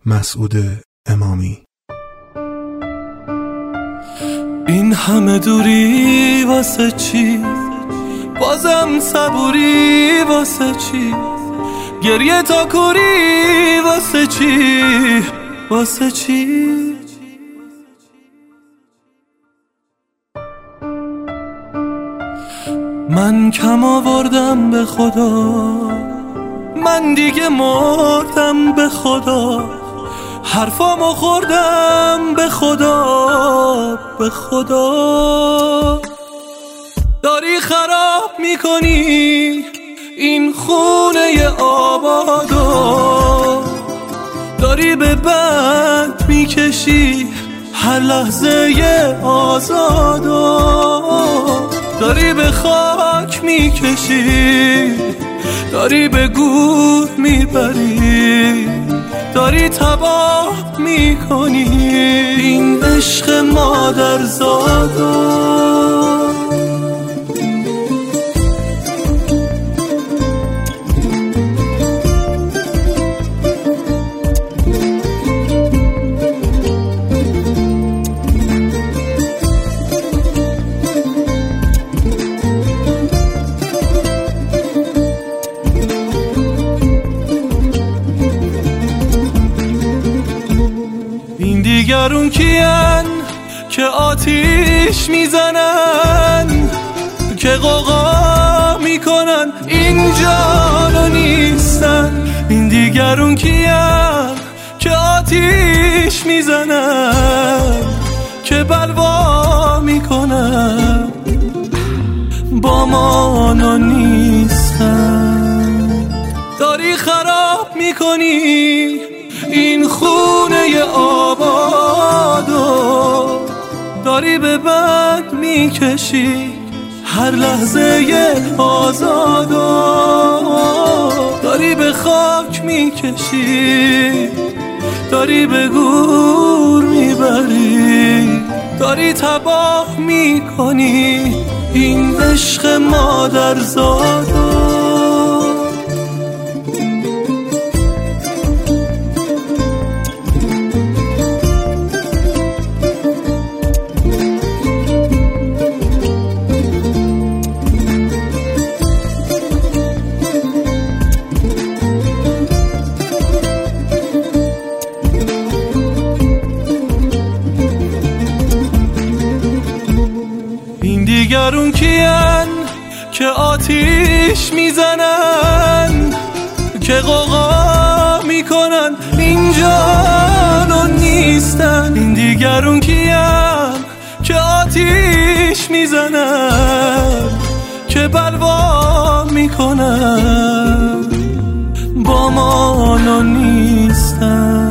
مسعود امامی. این همه دوری واسه چی؟ بازم صبوری واسه چی؟ گریه تا کوری واسه چی؟ واسه چی؟ من کم آوردم به خدا، من دیگه مردم به خدا، حرفامو خوردم به خدا، به خدا. داری خراب میکنی این خونه آبادو، داری به بند میکشی هر لحظه آزادو، داری به خاک میکشی، داری به گور میبری، داری تباه میکنی این عشق مادرزادو. دیگرون کیان که آتیش میزنن، که غوغا میکنن اینجا نیستن. این دیگرون کیان که آتیش میزنن، که بلوا میکنن با ما نیستن. داری خراب میکنی این خونه آبادو، داری به بند میکشی هر لحظه آزادو، داری به خاک میکشی، داری به گور میبری، داری تباه میکنی این عشق مادرزادو. دیگرون کیان که آتیش میزنن، که غوغا میکنن اینجا نیستن. این دیگرون کیان که آتیش میزنن، که بلوا میکنن با ما نیستن.